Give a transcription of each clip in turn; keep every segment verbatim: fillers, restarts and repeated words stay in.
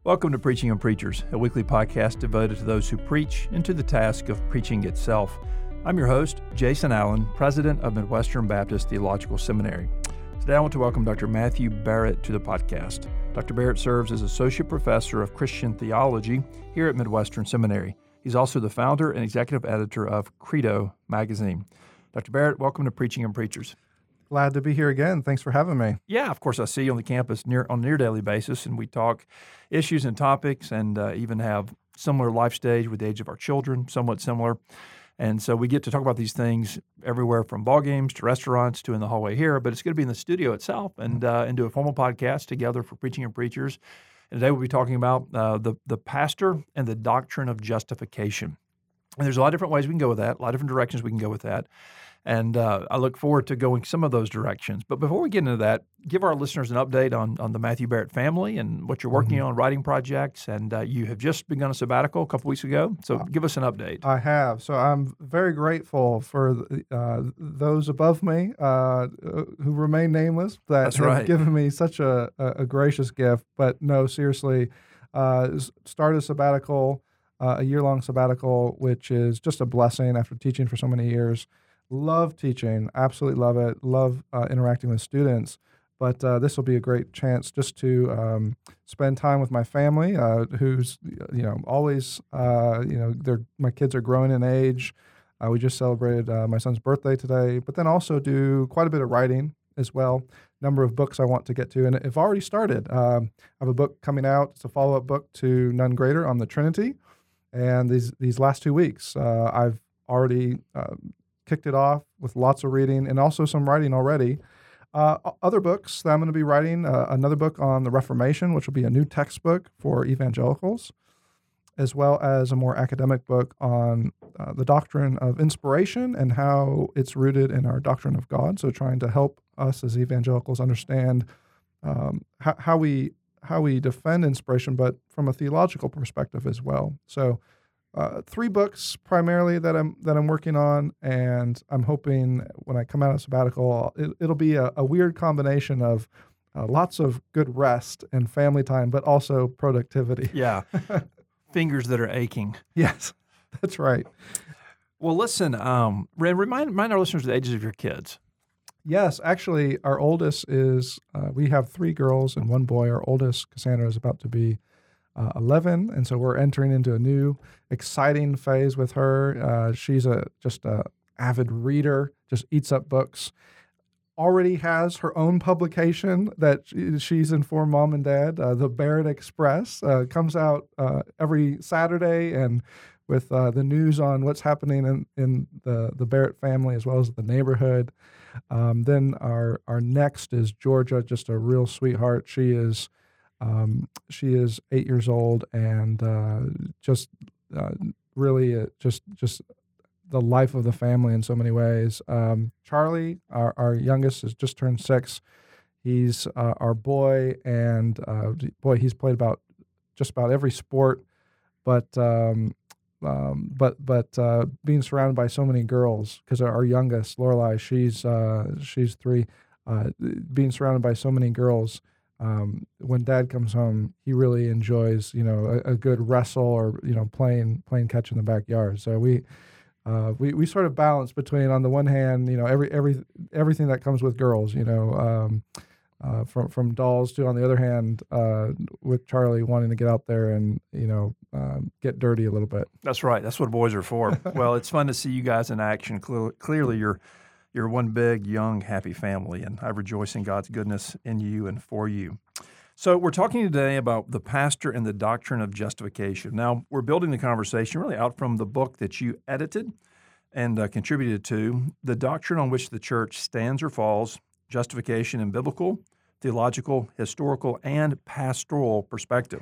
Welcome to Preaching and Preachers, a weekly podcast devoted to those who preach and to the task of preaching itself. I'm your host, Jason Allen, president of Midwestern Baptist Theological Seminary. Today I want to welcome Doctor Matthew Barrett to the podcast. Doctor Barrett serves as Associate Professor of Christian Theology here at Midwestern Seminary. He's also the founder and executive editor of Credo magazine. Doctor Barrett, welcome to Preaching and Preachers. Glad to be here again. Thanks for having me. Yeah, of course, I see you on the campus near on a near daily basis, and we talk issues and topics and uh, even have similar life stage with the age of our children, somewhat similar. And so we get to talk about these things everywhere from ball games to restaurants to in the hallway here, but it's going to be in the studio itself and, uh, and do a formal podcast together for Preaching and Preachers. And today we'll be talking about uh, the, the pastor and the doctrine of justification. And there's a lot of different ways we can go with that, a lot of different directions we can go with that. And uh, I look forward to going some of those directions. But before we get into that, give our listeners an update on, on the Matthew Barrett family and what you're working mm-hmm. on, writing projects. And uh, you have just begun a sabbatical a couple weeks ago. So uh, give us an update. I have. So I'm very grateful for uh, those above me uh, who remain nameless that That's have right. given me such a, a gracious gift. But no, seriously, uh, started a sabbatical, uh, a year-long sabbatical, which is just a blessing after teaching for so many years. Love teaching, absolutely love it. Love uh, interacting with students, but uh, this will be a great chance just to um, spend time with my family, uh, who's you know always uh, you know they're my kids are growing in age. Uh, we just celebrated uh, my son's birthday today, but then also do quite a bit of writing as well. Number of books I want to get to, and I've already started. Um, I have a book coming out. It's a follow-up book to None Greater on the Trinity, and these these last two weeks uh, I've already. Uh, kicked it off with lots of reading and also some writing already. Uh, other books that I'm going to be writing, uh, another book on the Reformation, which will be a new textbook for evangelicals, as well as a more academic book on uh, the doctrine of inspiration and how it's rooted in our doctrine of God. So trying to help us as evangelicals understand um, how, how we how we defend inspiration, but from a theological perspective as well. So Uh, three books primarily that I'm that I'm working on, and I'm hoping when I come out of sabbatical, it, it'll be a, a weird combination of uh, lots of good rest and family time, but also productivity. Yeah, fingers that are aching. Yes, that's right. Well, listen, um, remind, remind our listeners the ages of your kids. Yes, actually, our oldest is, uh, we have three girls and one boy. Our oldest, Cassandra, is about to be Uh, eleven, and so we're entering into a new exciting phase with her. Uh, she's a just a avid reader, just eats up books. Already has her own publication that she, she's informed mom and dad. Uh, the Barrett Express uh, comes out uh, every Saturday, and with uh, the news on what's happening in, in the the Barrett family as well as the neighborhood. Um, then our our next is Georgia, just a real sweetheart. She is. Um, she is eight years old and uh, just uh, really uh, just just the life of the family in so many ways. Um, Charlie, our, our youngest, has just turned six. He's uh, our boy, and uh, boy, he's played about just about every sport. But um, um, but but uh, being surrounded by so many girls, because our, our youngest, Lorelai, she's uh, she's three. Uh, being surrounded by so many girls. Um, when dad comes home, he really enjoys, you know, a, a good wrestle or, you know, playing, playing catch in the backyard. So we, uh, we, we sort of balance between, on the one hand, you know, every, every, everything that comes with girls, you know, um, uh, from, from dolls to, on the other hand, uh, with Charlie wanting to get out there and, you know, um, get dirty a little bit. That's right. That's what boys are for. Well, it's fun to see you guys in action. Cle- clearly you're, You're one big, young, happy family, and I rejoice in God's goodness in you and for you. So we're talking today about the pastor and the doctrine of justification. Now, we're building the conversation really out from the book that you edited and uh, contributed to, The Doctrine on Which the Church Stands or Falls, Justification in Biblical, Theological, Historical, and Pastoral Perspective.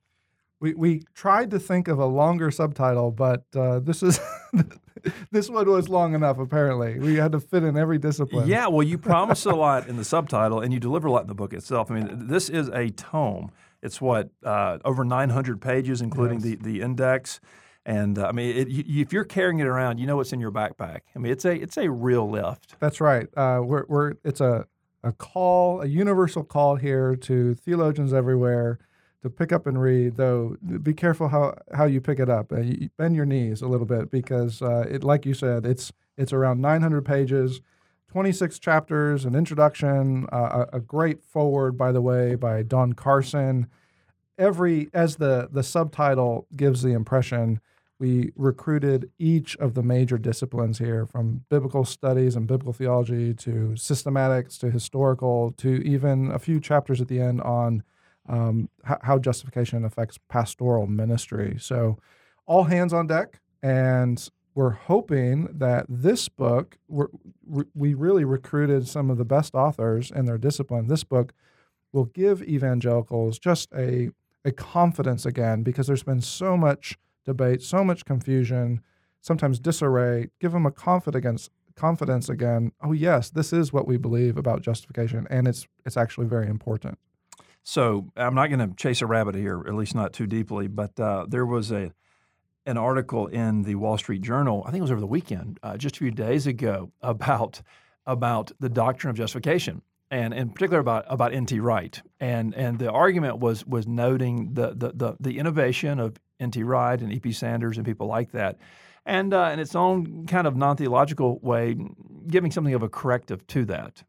We we tried to think of a longer subtitle, but uh, this is this one was long enough, apparently. We had to fit in every discipline. Yeah, well, you promise a lot in the subtitle, and you deliver a lot in the book itself. I mean, this is a tome. It's, what, uh, over nine hundred pages, including yes. the, the index. And, uh, I mean, it, you, if you're carrying it around, you know what's in your backpack. I mean, it's a it's a real lift. That's right. Uh, we're, we're It's a, a call, a universal call here to theologians everywhere to pick up and read, though, be careful how, how you pick it up. Uh, you bend your knees a little bit because, uh, it, like you said, it's it's around nine hundred pages, twenty-six chapters, an introduction, uh, a, a great foreword, by the way, by Don Carson. Every as the the subtitle gives the impression, we recruited each of the major disciplines here, from biblical studies and biblical theology to systematics to historical to even a few chapters at the end on um, h- how justification affects pastoral ministry. So all hands on deck, and we're hoping that this book, we're, we really recruited some of the best authors in their discipline. This book will give evangelicals just a, a confidence again, because there's been so much debate, so much confusion, sometimes disarray. Give them a confidence confidence again. Oh yes, this is what we believe about justification, and it's it's actually very important. So I'm not going to chase a rabbit here, at least not too deeply, but uh, there was a an article in the Wall Street Journal, I think it was over the weekend, uh, just a few days ago, about about the doctrine of justification, and in particular about about N T Wright, and and the argument was was noting the the the, the innovation of N T Wright and E P Sanders and people like that, and uh, in its own kind of non-theological way, giving something of a corrective to that.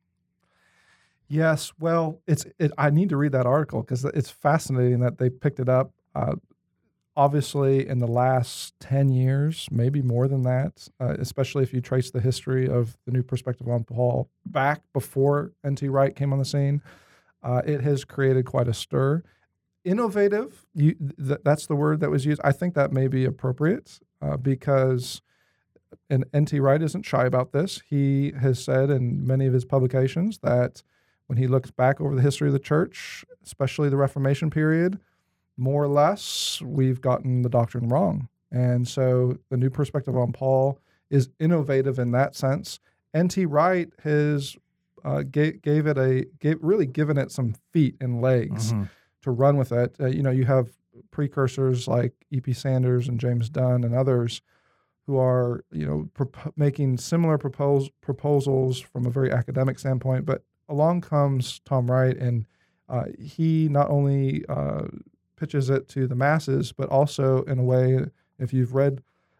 Yes, well, it's it, I need to read that article because it's fascinating that they picked it up. Uh, obviously, in the last ten years, maybe more than that, uh, especially if you trace the history of the New Perspective on Paul back before N T Wright came on the scene, uh, it has created quite a stir. Innovative, you, th- that's the word that was used. I think that may be appropriate uh, because, and N T Wright isn't shy about this. He has said in many of his publications that when he looks back over the history of the church, especially the Reformation period, more or less, we've gotten the doctrine wrong. And so the New Perspective on Paul is innovative in that sense. N T Wright has uh, gave, gave it a, gave, really given it some feet and legs. Mm-hmm. to run with it. Uh, you know, you have precursors like E P Sanders and James Dunn and others who are, you know, pro- making similar propos- proposals from a very academic standpoint. But along comes Tom Wright, and uh, he not only uh, pitches it to the masses, but also in a way, if you've read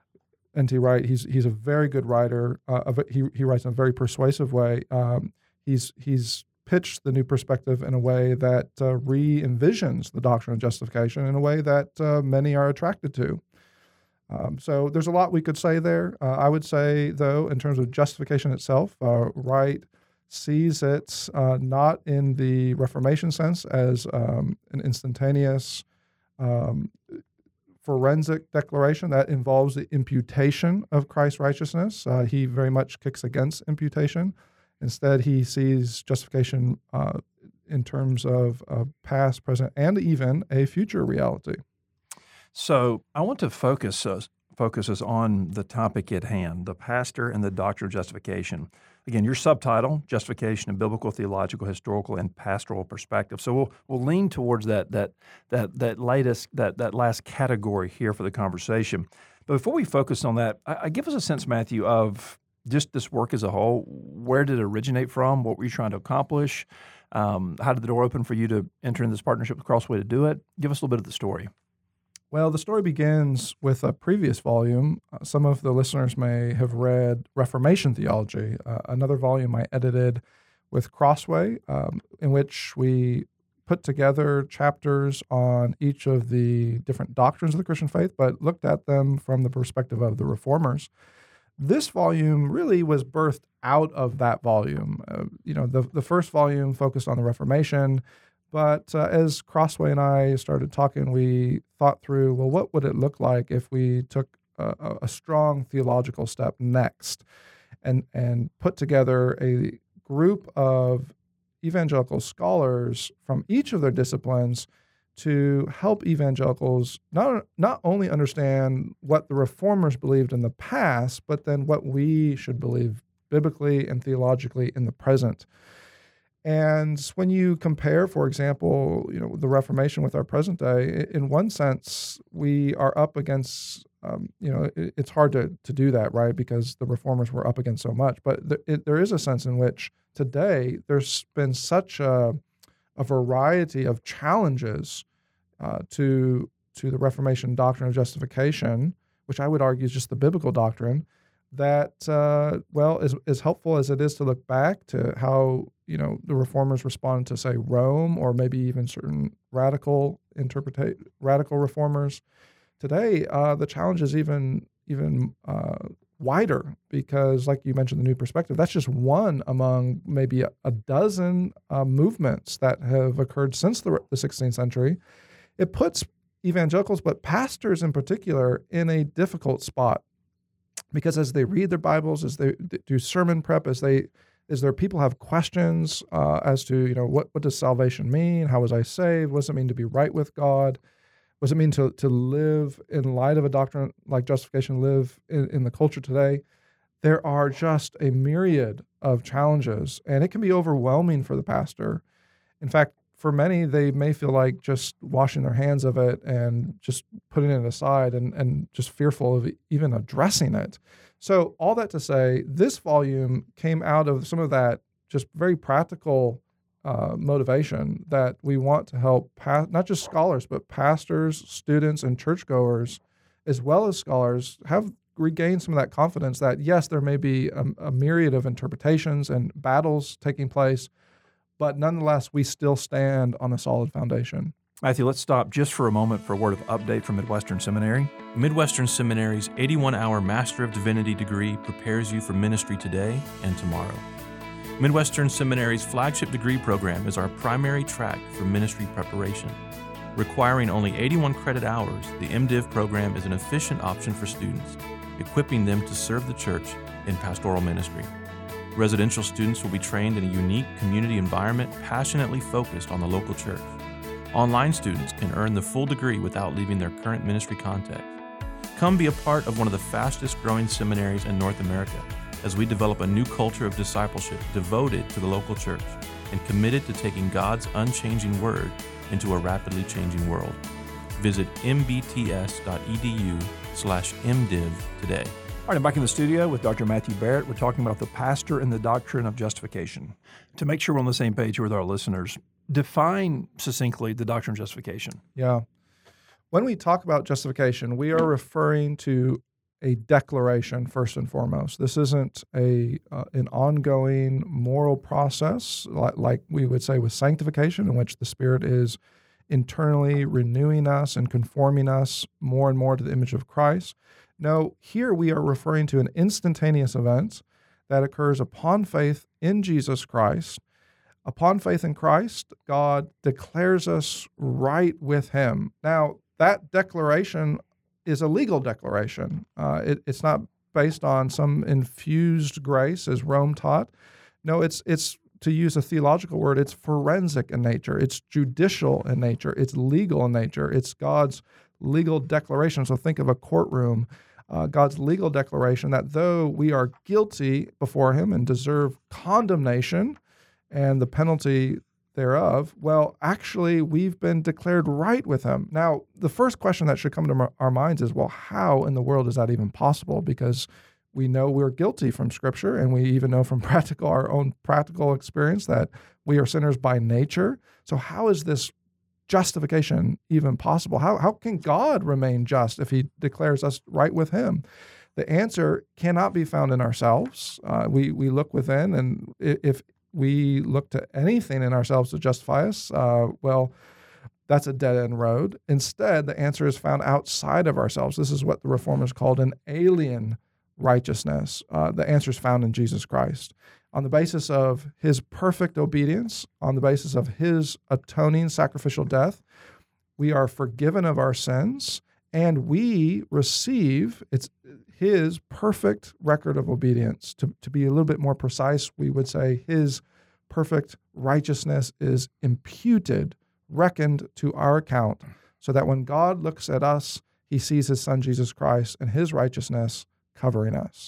N T Wright, he's he's a very good writer. Uh, he he writes in a very persuasive way. Um, he's he's pitched the New Perspective in a way that uh, re-envisions the doctrine of justification in a way that uh, many are attracted to. Um, so there's a lot we could say there. Uh, I would say, though, in terms of justification itself, uh, Wright sees it uh, not in the Reformation sense as um, an instantaneous um, forensic declaration that involves the imputation of Christ's righteousness. Uh, he very much kicks against imputation. Instead, he sees justification uh, in terms of uh, past, present, and even a future reality. So I want to focus us, focus us on the topic at hand, the pastor and the doctrine of justification. Again, your subtitle, Justification in Biblical, Theological, Historical, and Pastoral Perspective. So we'll we'll lean towards that that that that latest that that last category here for the conversation. But before we focus on that, I, I give us a sense, Matthew, of just this work as a whole. Where did it originate from? What were you trying to accomplish? Um, how did the door open for you to enter into this partnership with Crossway to do it? Give us a little bit of the story. Well, the story begins with a previous volume. Uh, some of the listeners may have read Reformation Theology, uh, another volume I edited with Crossway, um, in which we put together chapters on each of the different doctrines of the Christian faith, but looked at them from the perspective of the Reformers. This volume really was birthed out of that volume. Uh, you know, the the first volume focused on the Reformation, but uh, as Crossway and I started talking, we thought through, well, what would it look like if we took a, a strong theological step next and and put together a group of evangelical scholars from each of their disciplines to help evangelicals not not only understand what the Reformers believed in the past, but then what we should believe biblically and theologically in the present. And when you compare, for example, you know, the Reformation with our present day, in one sense, we are up against, um, you know, it, it's hard to, to do that, right? Because the Reformers were up against so much. But th- it, there is a sense in which today there's been such a a variety of challenges uh, to to the Reformation doctrine of justification, which I would argue is just the biblical doctrine, that, uh, well, as, as helpful as it is to look back to how, you know, the Reformers responded to, say, Rome, or maybe even certain radical interpreta- radical reformers, today uh, the challenge is even, even uh, wider because, like you mentioned, the New Perspective, that's just one among maybe a, a dozen uh, movements that have occurred since the, the sixteenth century. It puts evangelicals, but pastors in particular, in a difficult spot because as they read their Bibles, as they do sermon prep, as they as their people have questions uh, as to, you know, what, what does salvation mean? How was I saved? What does it mean to be right with God? What does it mean to, to live in light of a doctrine like justification, live in, in the culture today? There are just a myriad of challenges, and it can be overwhelming for the pastor. In fact, for many, they may feel like just washing their hands of it and just putting it aside and, and just fearful of even addressing it. So all that to say, this volume came out of some of that just very practical uh, motivation that we want to help pa- not just scholars, but pastors, students, and churchgoers, as well as scholars, have regained some of that confidence that, yes, there may be a, a myriad of interpretations and battles taking place, but nonetheless, we still stand on a solid foundation. Matthew, let's stop just for a moment for a word of update from Midwestern Seminary. Midwestern Seminary's eighty-one hour Master of Divinity degree prepares you for ministry today and tomorrow. Midwestern Seminary's flagship degree program is our primary track for ministry preparation. Requiring only eighty-one credit hours, the MDiv program is an efficient option for students, equipping them to serve the church in pastoral ministry. Residential students will be trained in a unique community environment passionately focused on the local church. Online students can earn the full degree without leaving their current ministry context. Come be a part of one of the fastest growing seminaries in North America as we develop a new culture of discipleship devoted to the local church and committed to taking God's unchanging word into a rapidly changing world. Visit mbts.edu slash mdiv today. All right, I'm back in the studio with Doctor Matthew Barrett. We're talking about the pastor and the doctrine of justification. To make sure we're on the same page with our listeners, define succinctly the doctrine of justification. Yeah. When we talk about justification, we are referring to a declaration first and foremost. This isn't a uh, an ongoing moral process like, like we would say with sanctification, in which the Spirit is internally renewing us and conforming us more and more to the image of Christ. No, here we are referring to an instantaneous event that occurs upon faith in Jesus Christ. Upon faith in Christ, God declares us right with Him. Now, that declaration is a legal declaration. Uh, it, it's not based on some infused grace, as Rome taught. No, it's it's to use a theological word, it's forensic in nature. It's judicial in nature. It's legal in nature. It's God's legal declaration. So think of a courtroom, uh, God's legal declaration that though we are guilty before Him and deserve condemnation and the penalty thereof, well, actually, we've been declared right with Him. Now, the first question that should come to our minds is, well, how in the world is that even possible? Because we know we're guilty from Scripture, and we even know from practical our own practical experience that we are sinners by nature. So how is this justification even possible? How how can God remain just if He declares us right with Him? The answer cannot be found in ourselves. Uh, we we look within, and if we look to anything in ourselves to justify us, uh, well, that's a dead-end road. Instead, the answer is found outside of ourselves. This is what the Reformers called an alien righteousness. Uh, the answer is found in Jesus Christ. On the basis of His perfect obedience, on the basis of His atoning sacrificial death, we are forgiven of our sins, and we receive it's His perfect record of obedience. To, to be a little bit more precise, we would say His perfect righteousness is imputed, reckoned to our account, so that when God looks at us, He sees His Son, Jesus Christ, and His righteousness covering us.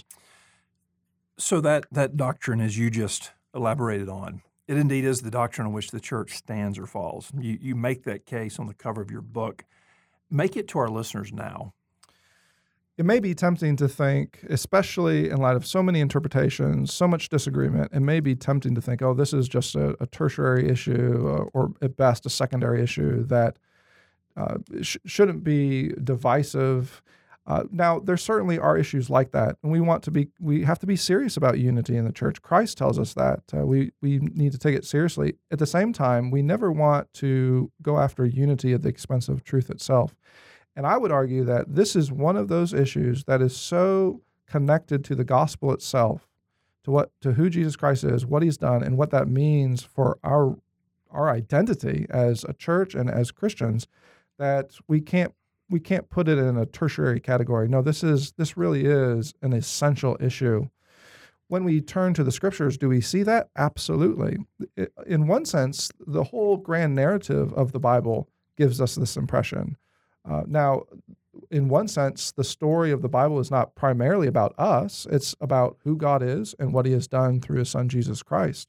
So that, that doctrine, as you just elaborated on, it indeed is the doctrine on which the church stands or falls. You, you make that case on the cover of your book. Make it to our listeners now. It may be tempting to think, especially in light of so many interpretations, so much disagreement, it may be tempting to think, oh, this is just a, a tertiary issue uh, or at best a secondary issue that uh, sh- shouldn't be divisive. Uh, now, there certainly are issues like that, and we want to be. We have to be serious about unity in the church. Christ tells us that uh, we we need to take it seriously. At the same time, we never want to go after unity at the expense of truth itself. And I would argue that this is one of those issues that is so connected to the gospel itself, to what to who Jesus Christ is, what He's done, and what that means for our our identity as a church and as Christians, that we can't. We can't put it in a tertiary category. No, this is this really is an essential issue. When we turn to the scriptures, do we see that? Absolutely. In one sense, the whole grand narrative of the Bible gives us this impression. Uh, now, in one sense, the story of the Bible is not primarily about us. It's about who God is and what He has done through His Son, Jesus Christ.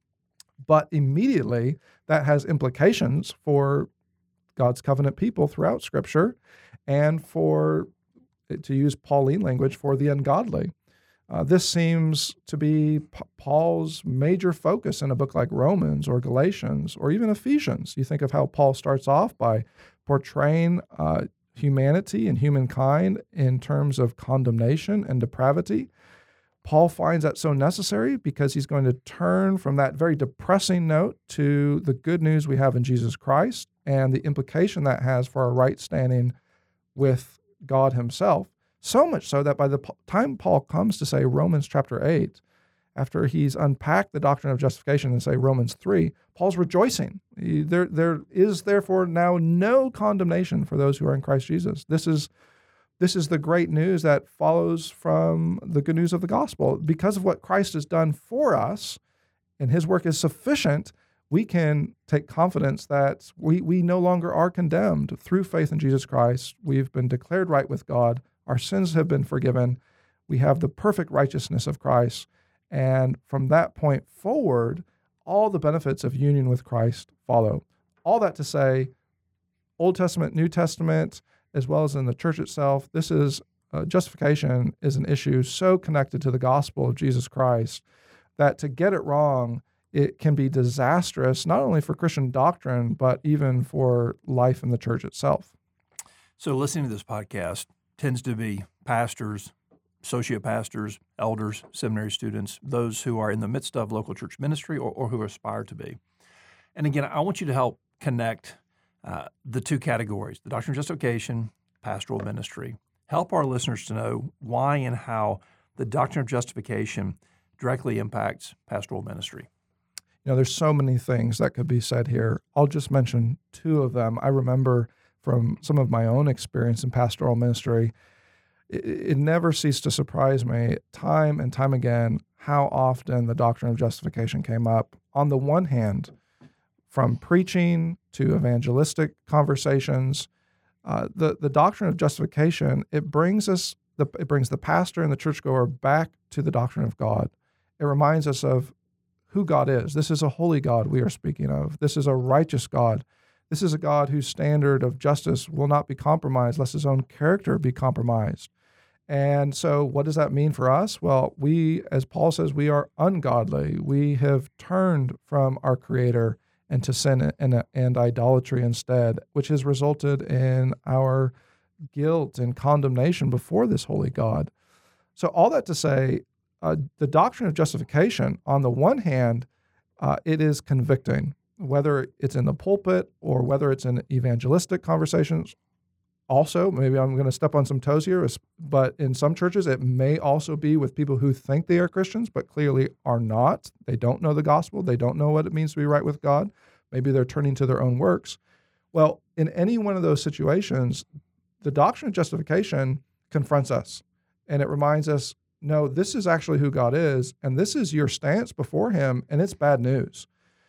But immediately, that has implications for God's covenant people throughout Scripture, and for, to use Pauline language, for the ungodly. Uh, this seems to be P- Paul's major focus in a book like Romans or Galatians or even Ephesians. You think of how Paul starts off by portraying uh, humanity and humankind in terms of condemnation and depravity. Paul finds that so necessary because he's going to turn from that very depressing note to the good news we have in Jesus Christ and the implication that has for our right standing with God Himself. So much so that by the time Paul comes to say Romans chapter eight, after he's unpacked the doctrine of justification and say Romans three, Paul's rejoicing. He, there, there is therefore now no condemnation for those who are in Christ Jesus. This is This is the great news that follows from the good news of the gospel. Because of what Christ has done for us, and His work is sufficient, we can take confidence that we, we no longer are condemned. Through faith in Jesus Christ, we've been declared right with God. Our sins have been forgiven. We have the perfect righteousness of Christ. And from that point forward, all the benefits of union with Christ follow. All that to say, Old Testament, New Testament, as well as in the church itself, this is uh, justification is an issue so connected to the gospel of Jesus Christ that to get it wrong, it can be disastrous, not only for Christian doctrine, but even for life in the church itself. So listening to this podcast tends to be pastors, associate pastors, elders, seminary students, those who are in the midst of local church ministry or, or who aspire to be. And again, I want you to help connect Uh, the two categories, the doctrine of justification, pastoral ministry. Help our listeners to know why and how the doctrine of justification directly impacts pastoral ministry. You know, there's so many things that could be said here. I'll just mention two of them. I remember from some of my own experience in pastoral ministry, it, it never ceased to surprise me time and time again how often the doctrine of justification came up. On the one hand, from preaching to evangelistic conversations, uh, the the doctrine of justification it brings us the it brings the pastor and the churchgoer back to the doctrine of God. It reminds us of who God is. This is a holy God we are speaking of. This is a righteous God. This is a God whose standard of justice will not be compromised, lest His own character be compromised. And so, what does that mean for us? Well, we, as Paul says, we are ungodly. We have turned from our Creator into sin and, and idolatry instead, which has resulted in our guilt and condemnation before this holy God. So all that to say, uh, the doctrine of justification, on the one hand, uh, it is convicting, whether it's in the pulpit or whether it's in evangelistic conversations. Also, maybe I'm going to step on some toes here, but in some churches, it may also be with people who think they are Christians, but clearly are not. They don't know the gospel. They don't know what it means to be right with God. Maybe they're turning to their own works. Well, in any one of those situations, the doctrine of justification confronts us, and it reminds us, no, this is actually who God is, and this is your stance before Him, and it's bad news.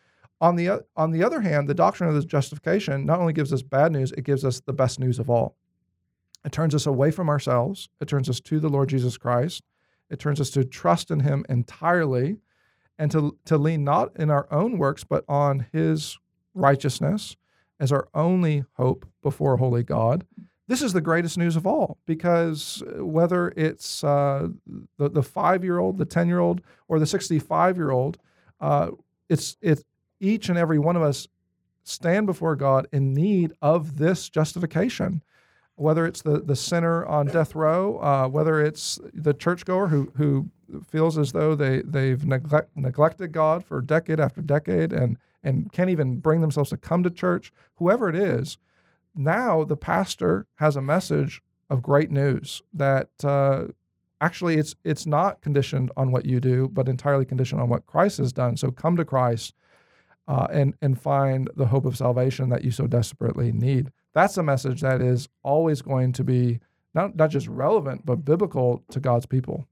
On the, on the other hand, the doctrine of justification not only gives us bad news, it gives us the best news of all. It turns us away from ourselves. It turns us to the Lord Jesus Christ. It turns us to trust in Him entirely and to, to lean not in our own works, but on His righteousness as our only hope before holy God. This is the greatest news of all, because whether it's uh, the, the five-year-old, the ten-year-old, or the sixty-five-year-old, uh, it's it's each and every one of us stand before God in need of this justification. Whether it's the, the sinner on death row, uh, whether it's the churchgoer who who feels as though they, they've neglect, neglected God for decade after decade and, and can't even bring themselves to come to church, whoever it is, now the pastor has a message of great news that uh, actually it's it's not conditioned on what you do, but entirely conditioned on what Christ has done. So come to Christ uh, and, and find the hope of salvation that you so desperately need. That's a message that is always going to be not, not just relevant, but biblical to God's people.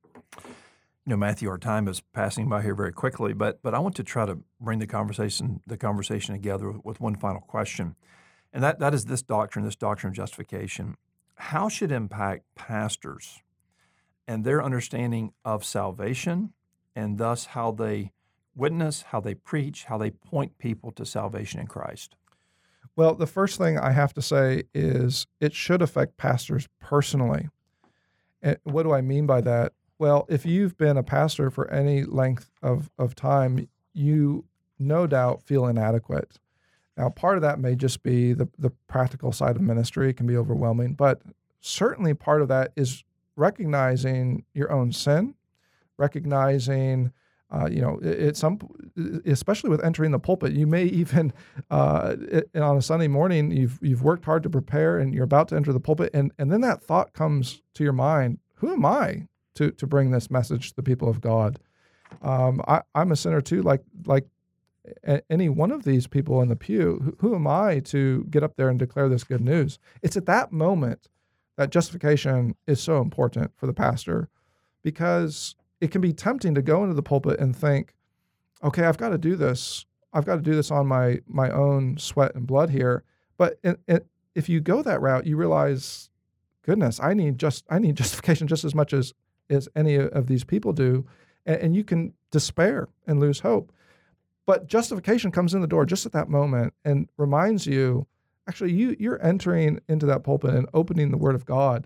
You know, Matthew, our time is passing by here very quickly, but but I want to try to bring the conversation the conversation together with one final question, and that, that is this doctrine, this doctrine of justification. How should it impact pastors and their understanding of salvation, and thus how they witness, how they preach, how they point people to salvation in Christ? Well, the first thing I have to say is it should affect pastors personally. And what do I mean by that? Well, if you've been a pastor for any length of, of time, you no doubt feel inadequate. Now, part of that may just be the, the practical side of ministry. It can be overwhelming, but certainly part of that is recognizing your own sin, recognizing Uh, you know, it, it's some, especially with entering the pulpit, you may even uh, it, on a Sunday morning, you've you've worked hard to prepare, and you're about to enter the pulpit, and and then that thought comes to your mind: who am I to to bring this message to the people of God? Um, I, I'm a sinner too, like like a, any one of these people in the pew. Who, who am I to get up there and declare this good news? It's at that moment that justification is so important for the pastor, because it can be tempting to go into the pulpit and think, okay, I've got to do this. I've got to do this on my my own sweat and blood here. But it, it, if you go that route, you realize, goodness, I need just I need justification just as much as as any of these people do, and, and you can despair and lose hope. But justification comes in the door just at that moment and reminds you, actually, you you're entering into that pulpit and opening the Word of God,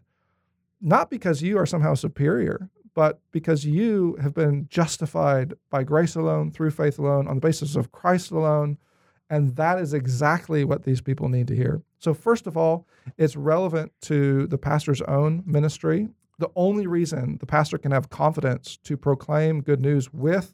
not because you are somehow superior, but because you have been justified by grace alone, through faith alone, on the basis of Christ alone, and that is exactly what these people need to hear. So first of all, it's relevant to the pastor's own ministry. The only reason the pastor can have confidence to proclaim good news with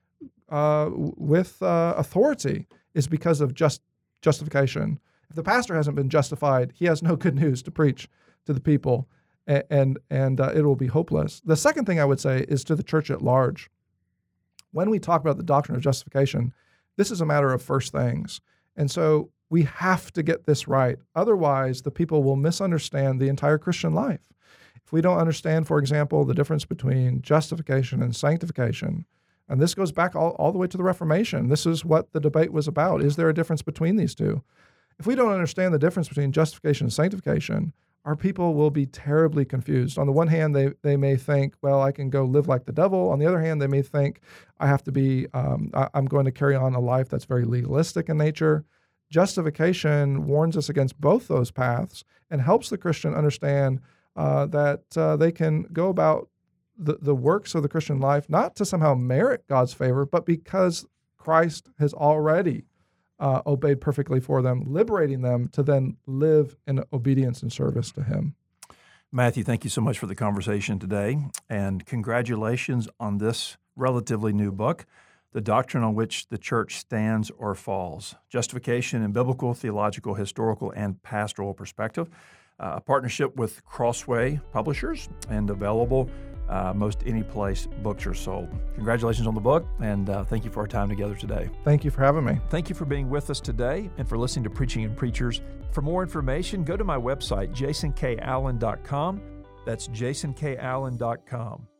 uh, with uh, authority is because of just justification. If the pastor hasn't been justified, he has no good news to preach to the people, and and uh, it will be hopeless. The second thing I would say is to the church at large. When we talk about the doctrine of justification, this is a matter of first things. And so we have to get this right. Otherwise, the people will misunderstand the entire Christian life. If we don't understand, for example, the difference between justification and sanctification, and this goes back all, all the way to the Reformation. This is what the debate was about. Is there a difference between these two? If we don't understand the difference between justification and sanctification, our people will be terribly confused. On the one hand, they they may think, well, I can go live like the devil. On the other hand, they may think, I have to be, um, I, I'm going to carry on a life that's very legalistic in nature. Justification warns us against both those paths and helps the Christian understand uh, that uh, they can go about the, the works of the Christian life, not to somehow merit God's favor, but because Christ has already Uh, obeyed perfectly for them, liberating them to then live in obedience and service to Him. Matthew, thank you so much for the conversation today, and congratulations on this relatively new book, The Doctrine on Which the Church Stands or Falls, Justification in Biblical, Theological, Historical, and Pastoral Perspective, uh, a partnership with Crossway Publishers, and available Uh, most any place books are sold. Congratulations on the book, and uh, thank you for our time together today. Thank you for having me. Thank you for being with us today and for listening to Preaching and Preachers. For more information, go to my website, jason k allen dot com. That's jason k allen dot com.